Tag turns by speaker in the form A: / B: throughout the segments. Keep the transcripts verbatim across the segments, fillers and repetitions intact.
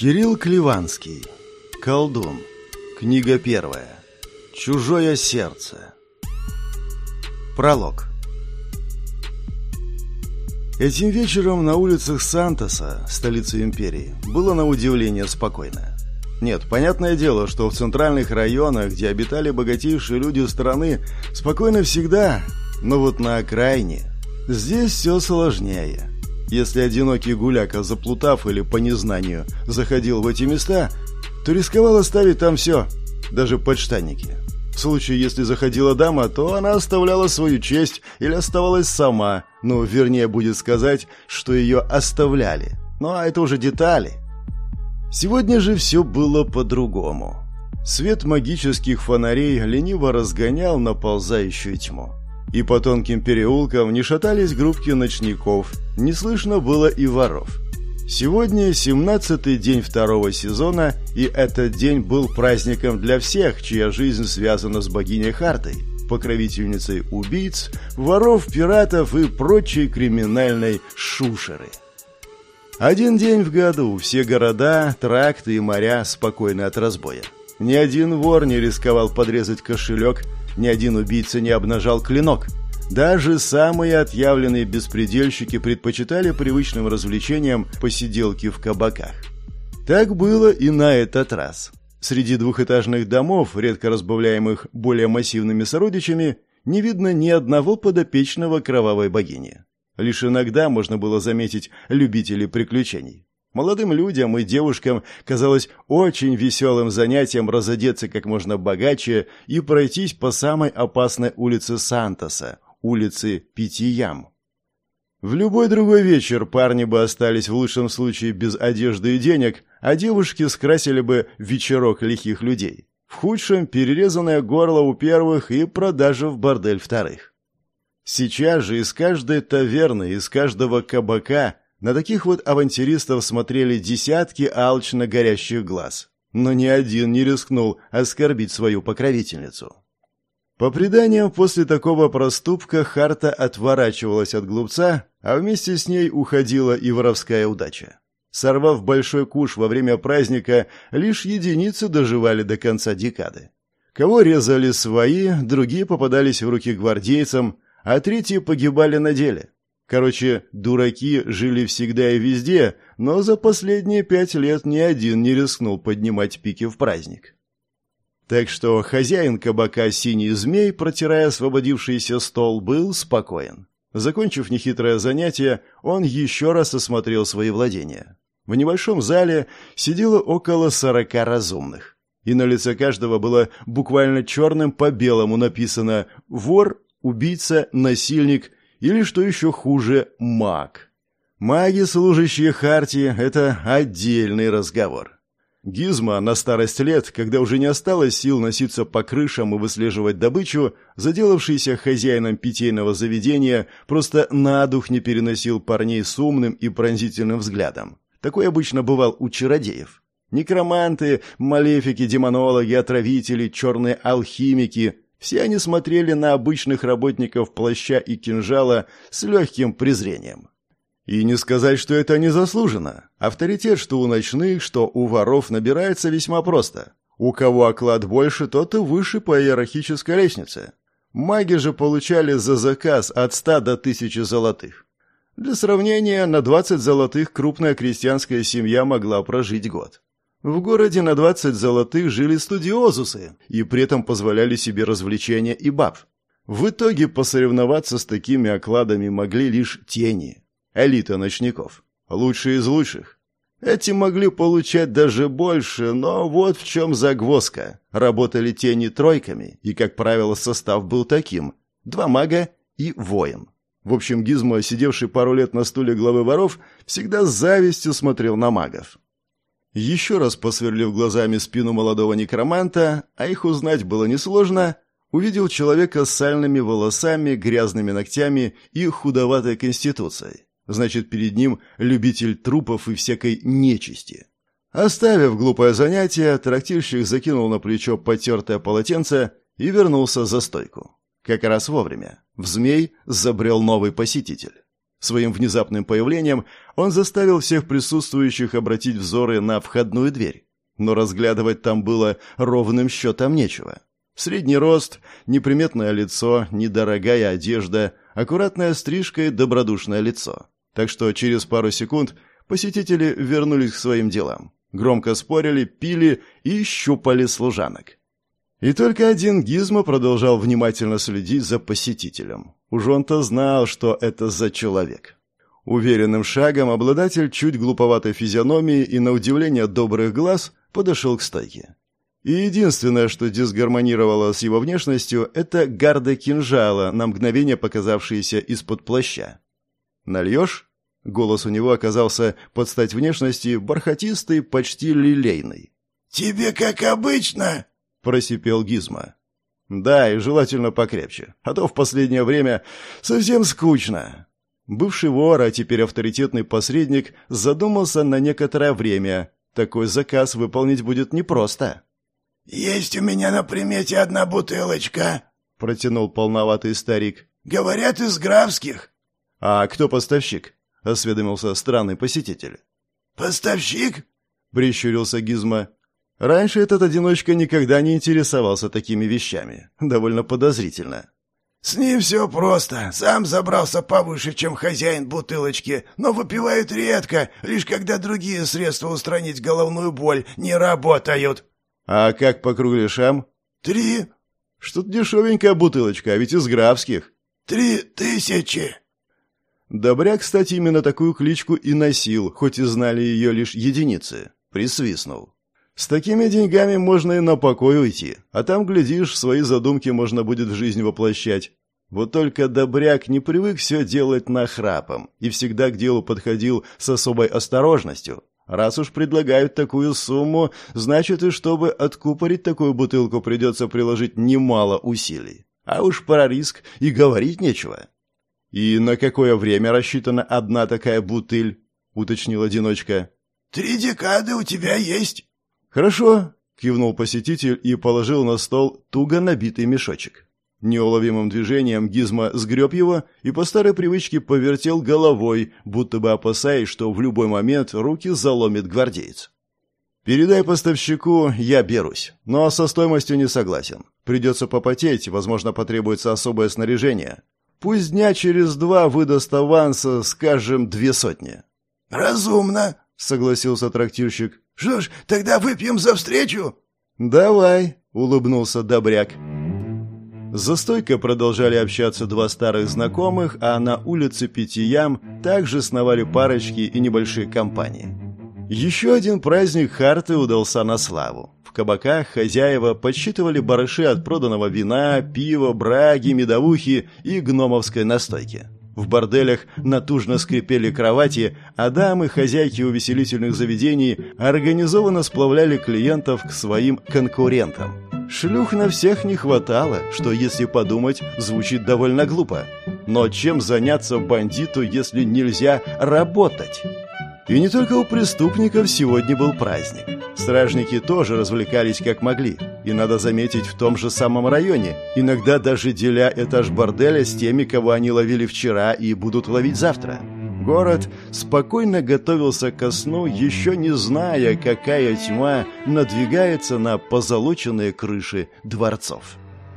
A: Кирилл Клеванский. Колдун. Книга первая. Чужое сердце. Пролог. Этим вечером на улицах Сантоса, столицы империи, было на удивление спокойно. Нет, понятное дело, что в центральных районах, где обитали богатейшие люди страны, спокойно всегда, но вот на окраине здесь все сложнее. Если одинокий гуляка, заплутав или по незнанию, заходил в эти места, то рисковал оставить там все, даже подштанники. В случае, если заходила дама, то она оставляла свою честь или оставалась сама, ну, вернее, будет сказать, что ее оставляли. Ну, а это уже детали. Сегодня же все было по-другому. Свет магических фонарей лениво разгонял наползающую тьму. И по тонким переулкам не шатались группки ночников, не слышно было и воров. Сегодня семнадцатый день второго сезона, и этот день был праздником для всех, чья жизнь связана с богиней Хартой, покровительницей убийц, воров, пиратов и прочей криминальной шушеры. Один день в году все города, тракты и моря спокойны от разбоя. Ни один вор не рисковал подрезать кошелек, ни один убийца не обнажал клинок. Даже самые отъявленные беспредельщики предпочитали привычным развлечениям посиделки в кабаках. Так было и на этот раз. Среди двухэтажных домов, редко разбавляемых более массивными сородичами, не видно ни одного подопечного кровавой богини. Лишь иногда можно было заметить любителей приключений. Молодым людям и девушкам казалось очень веселым занятием разодеться как можно богаче и пройтись по самой опасной улице Сантоса, улице Пяти Ям. В любой другой вечер парни бы остались в лучшем случае без одежды и денег, а девушки скрасили бы вечерок лихих людей. В худшем – перерезанное горло у первых и продажа в бордель вторых. Сейчас же из каждой таверны, из каждого кабака на таких вот авантюристов смотрели десятки алчно горящих глаз. Но ни один не рискнул оскорбить свою покровительницу. По преданиям, после такого проступка Харта отворачивалась от глупца, а вместе с ней уходила и воровская удача. Сорвав большой куш во время праздника, лишь единицы доживали до конца декады. Кого резали свои, другие попадались в руки гвардейцам, а третьи погибали на деле. Короче, дураки жили всегда и везде, но за последние пять лет ни один не рискнул поднимать пики в праздник. Так что хозяин кабака «Синий змей», протирая освободившийся стол, был спокоен. Закончив нехитрое занятие, он еще раз осмотрел свои владения. В небольшом зале сидело около сорока разумных. И на лице каждого было буквально черным по белому написано «вор», «убийца», «насильник» или, что еще хуже, маг. Маги, служащие Харте, это отдельный разговор. Гизмо на старость лет, когда уже не осталось сил носиться по крышам и выслеживать добычу, заделавшийся хозяином питейного заведения, просто на дух не переносил парней с умным и пронзительным взглядом. Такой обычно бывал у чародеев. Некроманты, малефики, демонологи, отравители, черные алхимики – все они смотрели на обычных работников плаща и кинжала с легким презрением. И не сказать, что это незаслуженно. Авторитет что у ночных, что у воров набирается весьма просто. У кого оклад больше, тот и выше по иерархической лестнице. Маги же получали за заказ от ста до тысячи золотых. Для сравнения, на двадцать золотых крупная крестьянская семья могла прожить год. В городе на двадцать золотых жили студиозусы и при этом позволяли себе развлечения и баб. В итоге посоревноваться с такими окладами могли лишь тени, элита ночников, лучшие из лучших. Эти могли получать даже больше, но вот в чем загвоздка. Работали тени тройками, и, как правило, состав был таким – два мага и воин. В общем, Гизмо, сидевший пару лет на стуле главы воров, всегда с завистью смотрел на магов. Еще раз посверлив глазами спину молодого некроманта, а их узнать было несложно, увидел человека с сальными волосами, грязными ногтями и худоватой конституцией. Значит, перед ним любитель трупов и всякой нечисти. Оставив глупое занятие, трактирщик закинул на плечо потертое полотенце и вернулся за стойку. Как раз вовремя. В змей забрел новый посетитель. Своим внезапным появлением он заставил всех присутствующих обратить взоры на входную дверь. Но разглядывать там было ровным счетом нечего. Средний рост, неприметное лицо, недорогая одежда, аккуратная стрижка и добродушное лицо. Так что через пару секунд посетители вернулись к своим делам. Громко спорили, пили и щупали служанок. И только один Гизмо продолжал внимательно следить за посетителем. Уж он-то знал, что это за человек. Уверенным шагом обладатель чуть глуповатой физиономии и, на удивление, добрых глаз подошел к стойке. И единственное, что дисгармонировало с его внешностью, это гарда кинжала, на мгновение показавшаяся из-под плаща. «Нальешь?» Голос у него оказался под стать внешности бархатистый, почти лилейный.
B: «Тебе как обычно?»
A: — просипел Гизмо. «Да, и желательно покрепче, а то в последнее время совсем скучно». Бывший вор, а теперь авторитетный посредник, задумался на некоторое время. Такой заказ выполнить будет непросто.
B: «Есть у меня на примете одна бутылочка», — протянул полноватый старик. «Говорят, из графских».
A: «А кто поставщик?» — осведомился странный посетитель.
B: «Поставщик?»
A: — прищурился Гизмо. Раньше этот одиночка никогда не интересовался такими вещами. Довольно подозрительно.
B: «С ним все просто. Сам забрался повыше, чем хозяин бутылочки, но выпивают редко, лишь когда другие средства устранить головную боль не работают».
A: «А как по кругляшам?»
B: «Три».
A: «Что-то дешевенькая бутылочка, а ведь из графских».
B: «Три тысячи».
A: Добряк, кстати, именно такую кличку и носил, хоть и знали ее лишь единицы. Присвистнул. «С такими деньгами можно и на покой уйти, а там, глядишь, свои задумки можно будет в жизнь воплощать». Вот только Добряк не привык все делать нахрапом и всегда к делу подходил с особой осторожностью. Раз уж предлагают такую сумму, значит, и чтобы откупорить такую бутылку, придется приложить немало усилий. А уж про риск и говорить нечего. «И на какое время рассчитана одна такая бутыль?» — уточнил одиночка.
B: «Три декады у тебя есть».
A: «Хорошо», — кивнул посетитель и положил на стол туго набитый мешочек. Неуловимым движением Гизмо сгреб его и по старой привычке повертел головой, будто бы опасаясь, что в любой момент руки заломит гвардеец. «Передай поставщику, я берусь, но со стоимостью не согласен. Придется попотеть, возможно, потребуется особое снаряжение. Пусть дня через два выдаст аванса, скажем, две сотни».
B: «Разумно», —
A: согласился трактирщик.
B: «Что ж, тогда выпьем за встречу?»
A: «Давай», — улыбнулся Добряк. За стойкой продолжали общаться два старых знакомых, а на улице Пяти Ям также сновали парочки и небольшие компании. Еще один праздник Харты удался на славу. В кабаках хозяева подсчитывали барыши от проданного вина, пива, браги, медовухи и гномовской настойки. В борделях натужно скрипели кровати, а дамы, хозяйки увеселительных заведений, организованно сплавляли клиентов к своим конкурентам. Шлюх на всех не хватало, что, если подумать, звучит довольно глупо. Но чем заняться бандиту, если нельзя работать? И не только у преступников сегодня был праздник. Стражники тоже развлекались как могли. И надо заметить, в том же самом районе, иногда даже деля этаж борделя с теми, кого они ловили вчера и будут ловить завтра. Город спокойно готовился ко сну, еще не зная, какая тьма надвигается на позолоченные крыши дворцов.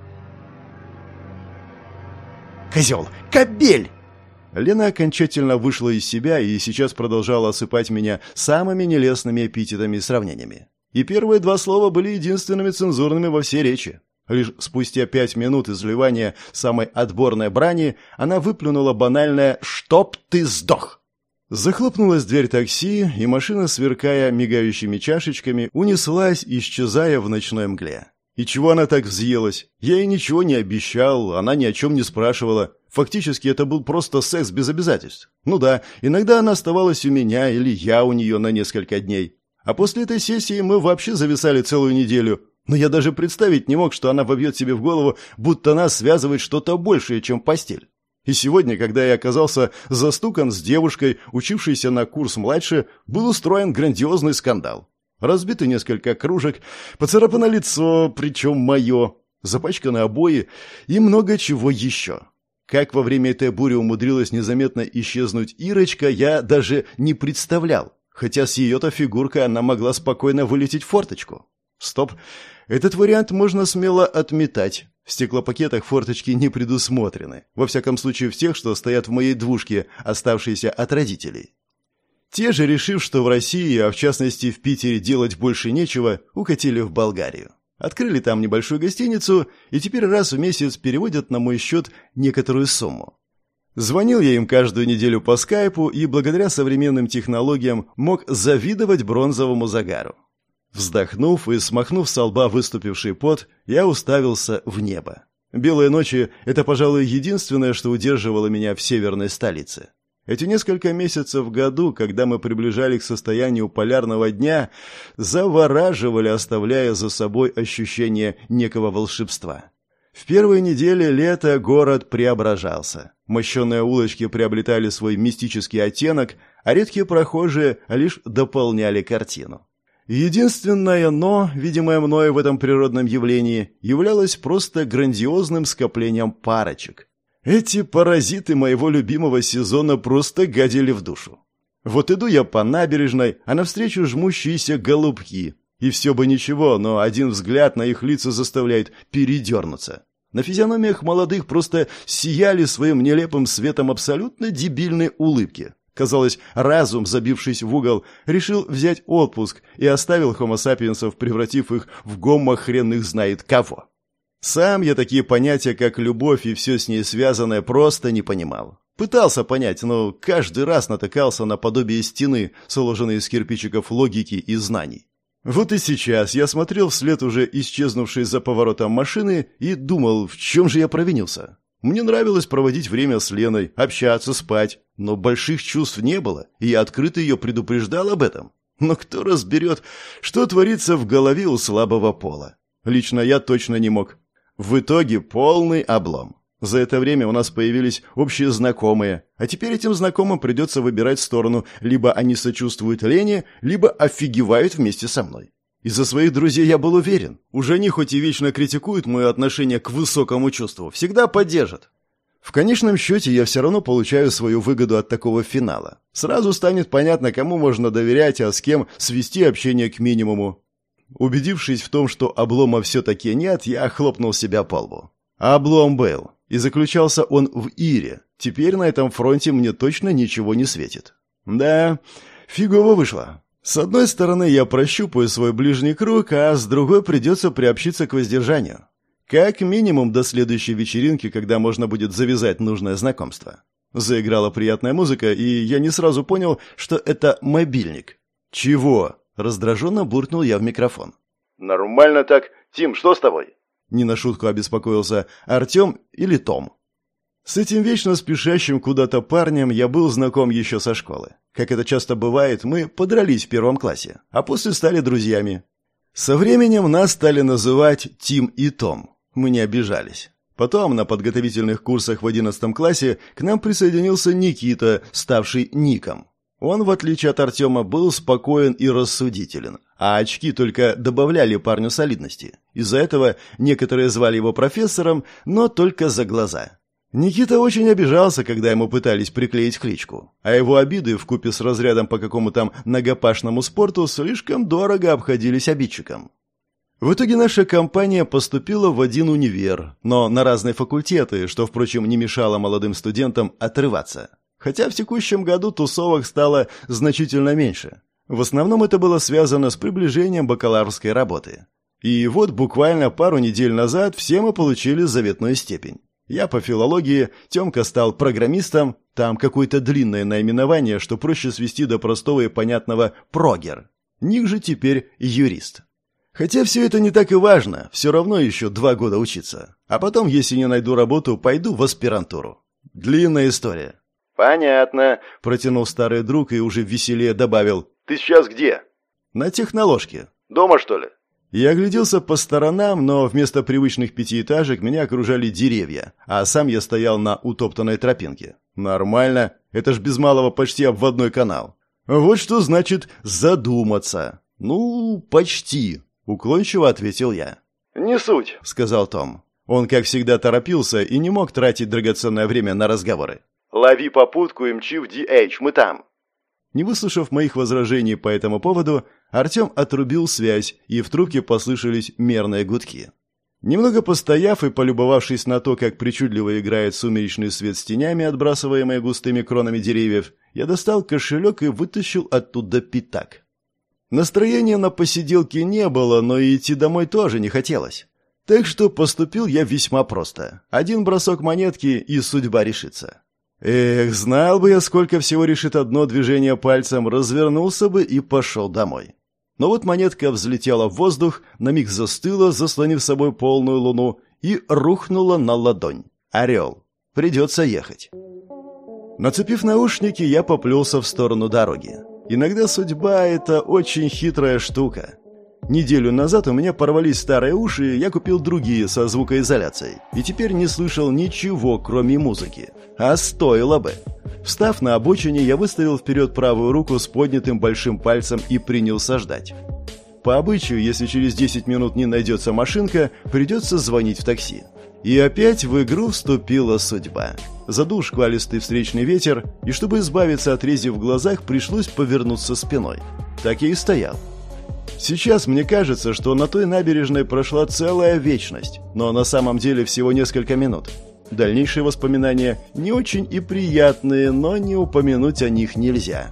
B: «Козел! Кобель!»
A: Лена окончательно вышла из себя и сейчас продолжала осыпать меня самыми нелестными эпитетами и сравнениями. И первые два слова были единственными цензурными во всей речи. Лишь спустя пять минут изливания самой отборной брани она выплюнула банальное «Чтоб ты сдох!». Захлопнулась дверь такси, и машина, сверкая мигающими чашечками, унеслась, исчезая в ночной мгле. И чего она так взъелась? Я ей ничего не обещал, она ни о чем не спрашивала. Фактически это был просто секс без обязательств. Ну да, иногда она оставалась у меня или я у нее на несколько дней. А после этой сессии мы вообще зависали целую неделю. Но я даже представить не мог, что она вобьет себе в голову, будто нас связывает что-то большее, чем постель. И сегодня, когда я оказался застукан с девушкой, учившейся на курс младше, был устроен грандиозный скандал. Разбиты несколько кружек, поцарапано лицо, причем мое, запачканы обои и много чего еще. Как во время этой бури умудрилась незаметно исчезнуть Ирочка, я даже не представлял. Хотя с ее-то фигуркой она могла спокойно вылететь в форточку. Стоп. Этот вариант можно смело отметать. В стеклопакетах форточки не предусмотрены. Во всяком случае, в тех, что стоят в моей двушке, оставшиеся от родителей. Те же, решив, что в России, а в частности в Питере, делать больше нечего, укатили в Болгарию. Открыли там небольшую гостиницу и теперь раз в месяц переводят на мой счет некоторую сумму. Звонил я им каждую неделю по скайпу и благодаря современным технологиям мог завидовать бронзовому загару. Вздохнув и смахнув со лба выступивший пот, я уставился в небо. Белые ночи – это, пожалуй, единственное, что удерживало меня в северной столице. Эти несколько месяцев в году, когда мы приближали к состоянию полярного дня, завораживали, оставляя за собой ощущение некого волшебства. В первые недели лета город преображался. Мощеные улочки приобретали свой мистический оттенок, а редкие прохожие лишь дополняли картину. Единственное «но», видимое мною в этом природном явлении, являлось просто грандиозным скоплением парочек. Эти паразиты моего любимого сезона просто гадили в душу. Вот иду я по набережной, а навстречу жмущиеся голубки. И все бы ничего, но один взгляд на их лица заставляет передернуться. На физиономиях молодых просто сияли своим нелепым светом абсолютно дебильные улыбки. Казалось, разум, забившись в угол, решил взять отпуск и оставил хомо-сапиенсов, превратив их в гоммо хрен их знает кого. Сам я такие понятия, как любовь и все с ней связанное, просто не понимал. Пытался понять, но каждый раз натыкался на подобие стены, сложенной из кирпичиков логики и знаний. Вот и сейчас я смотрел вслед уже исчезнувшей за поворотом машины и думал, в чем же я провинился. Мне нравилось проводить время с Леной, общаться, спать, но больших чувств не было, и я открыто ее предупреждал об этом. Но кто разберет, что творится в голове у слабого пола? Лично я точно не мог. В итоге полный облом. За это время у нас появились общие знакомые, а теперь этим знакомым придется выбирать сторону, либо они сочувствуют Лене, либо офигевают вместе со мной. Из-за своих друзей я был уверен, уже они хоть и вечно критикуют мое отношение к высокому чувству, всегда поддержат. В конечном счете я все равно получаю свою выгоду от такого финала. Сразу станет понятно, кому можно доверять, а с кем свести общение к минимуму. Убедившись в том, что облома все-таки нет, я хлопнул себя по лбу. Облом был. И заключался он в Ире. Теперь на этом фронте мне точно ничего не светит. Да, фигово вышло. С одной стороны, я прощупаю свой ближний круг, а с другой придется приобщиться к воздержанию. Как минимум до следующей вечеринки, когда можно будет завязать нужное знакомство. Заиграла приятная музыка, и я не сразу понял, что это мобильник. «Чего?» – раздраженно буркнул я в микрофон.
B: «Нормально так. Тим, что с тобой?»
A: Не на шутку обеспокоился Артем или Том. С этим вечно спешащим куда-то парнем я был знаком еще со школы. Как это часто бывает, мы подрались в первом классе, а после стали друзьями. Со временем нас стали называть Тим и Том. Мы не обижались. Потом на подготовительных курсах в одиннадцатом классе к нам присоединился Никита, ставший Ником. Он, в отличие от Артема, был спокоен и рассудителен, а очки только добавляли парню солидности. Из-за этого некоторые звали его профессором, но только за глаза. Никита очень обижался, когда ему пытались приклеить кличку, а его обиды вкупе с разрядом по какому-то там многопашному спорту слишком дорого обходились обидчикам. В итоге наша компания поступила в один универ, но на разные факультеты, что, впрочем, не мешало молодым студентам отрываться. Хотя в текущем году тусовок стало значительно меньше. В основном это было связано с приближением бакалаврской работы. И вот буквально пару недель назад все мы получили заветную степень. Я по филологии, Тёмка стал программистом, там какое-то длинное наименование, что проще свести до простого и понятного «прогер». Ник же теперь юрист. Хотя все это не так и важно, все равно еще два года учиться. А потом, если не найду работу, пойду в аспирантуру. Длинная история.
B: «Понятно»,
A: — протянул старый друг и уже веселее добавил.
B: «Ты сейчас где?»
A: «На техноложке».
B: «Дома, что ли?»
A: Я огляделся по сторонам, но вместо привычных пятиэтажек меня окружали деревья, а сам я стоял на утоптанной тропинке. Нормально, это ж без малого почти обводной канал. Вот что значит задуматься. Ну, почти, уклончиво ответил я.
B: «Не суть»,
A: — сказал Том. Он, как всегда, торопился и не мог тратить драгоценное время на разговоры. «Лови попутку и мчи в Ди Эйч, мы там!» Не выслушав моих возражений по этому поводу, Артем отрубил связь, и в трубке послышались мерные гудки. Немного постояв и полюбовавшись на то, как причудливо играет сумеречный свет с тенями, отбрасываемые густыми кронами деревьев, я достал кошелек и вытащил оттуда пятак. Настроения на посиделке не было, но и идти домой тоже не хотелось. Так что поступил я весьма просто. Один бросок монетки, и судьба решится. Эх, знал бы я, сколько всего решит одно движение пальцем, развернулся бы и пошел домой. Но вот монетка взлетела в воздух, на миг застыла, заслонив собой полную луну, и рухнула на ладонь. Орел. Придется ехать. Нацепив наушники, я поплелся в сторону дороги. Иногда судьба — это очень хитрая штука. Неделю назад у меня порвались старые уши, я купил другие со звукоизоляцией. И теперь не слышал ничего, кроме музыки. А стоило бы. Встав на обочине, я выставил вперед правую руку с поднятым большим пальцем и принялся ждать. По обычаю, если через десять минут не найдется машинка, придется звонить в такси. И опять в игру вступила судьба. Задул шквалистый встречный ветер, и чтобы избавиться от рези в глазах, пришлось повернуться спиной. Так я и стоял. Сейчас мне кажется, что на той набережной прошла целая вечность, но на самом деле всего несколько минут. Дальнейшие воспоминания не очень и приятные, но не упомянуть о них нельзя.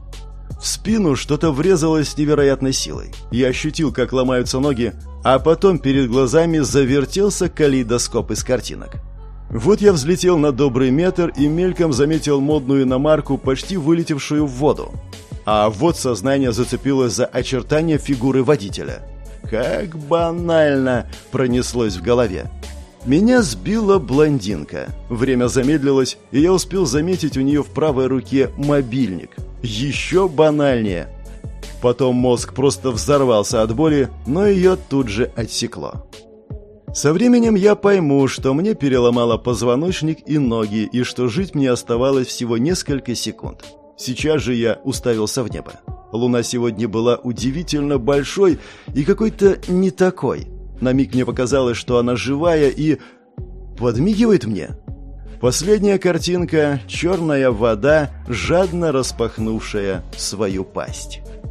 A: В спину что-то врезалось с невероятной силой. Я ощутил, как ломаются ноги, а потом перед глазами завертелся калейдоскоп из картинок. Вот я взлетел на добрый метр и мельком заметил модную иномарку, почти вылетевшую в воду. А вот сознание зацепилось за очертания фигуры водителя. Как банально пронеслось в голове. Меня сбила блондинка. Время замедлилось, и я успел заметить у нее в правой руке мобильник. Еще банальнее. Потом мозг просто взорвался от боли, но ее тут же отсекло. Со временем я пойму, что мне переломало позвоночник и ноги, и что жить мне оставалось всего несколько секунд. Сейчас же я уставился в небо. Луна сегодня была удивительно большой и какой-то не такой. На миг мне показалось, что она живая и подмигивает мне. Последняя картинка — черная вода, жадно распахнувшая свою пасть.